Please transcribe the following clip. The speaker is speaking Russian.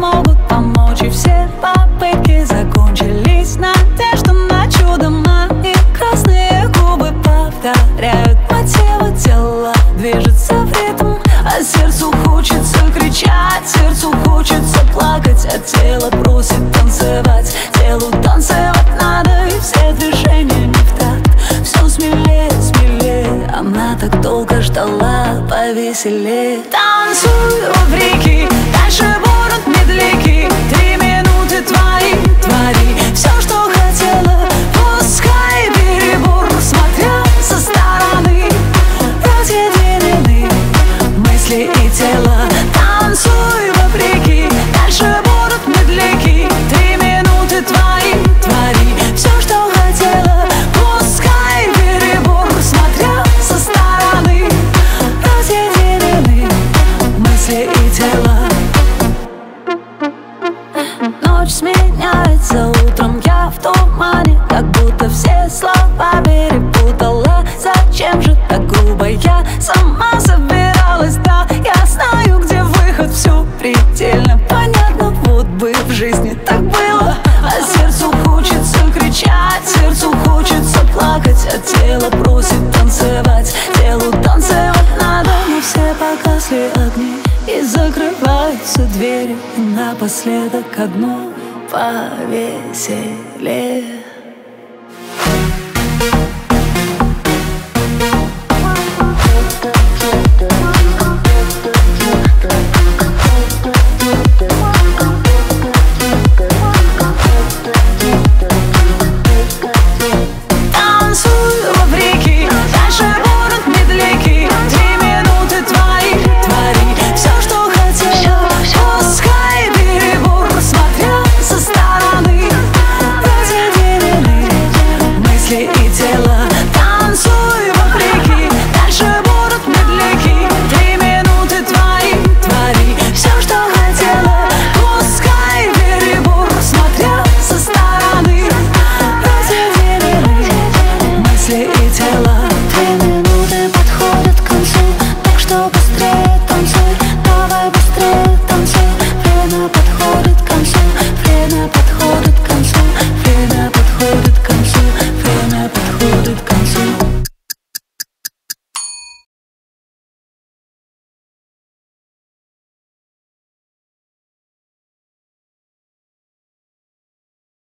смогут помочь. И все попытки закончились. Надежда на чудо, мои красные губы повторяют мотивы. Тело движется в ритм, а сердцу хочется кричать, сердцу хочется плакать, а тело просит танцевать. Телу танцевать надо, и все движения не в такт. Все смелее, смелее, она так долго ждала повеселее. Танцуй, вопреки, дальше будут медляки. 3 минуты твои, твори все, что хотела. Пускай перебор, смотря со стороны, разъединены мысли и тело. Танцуй, вопреки, дальше будут медляки. 3 минуты твои, твори все, что хотела. Пускай перебор, смотря со стороны, разъединены мысли и тело. Ночь сменяется утром, я в тумане, как будто все слова перепутала. Зачем же так грубо? Я сама собиралась, да, я знаю, где выход, все предельно понятно. Вот бы в жизни так было, а сердцу хочется кричать, сердцу хочется плакать, а тело просит танцевать. Телу танцевать надо, но все погасли огни и закрываются двери. И напоследок одно повеселее.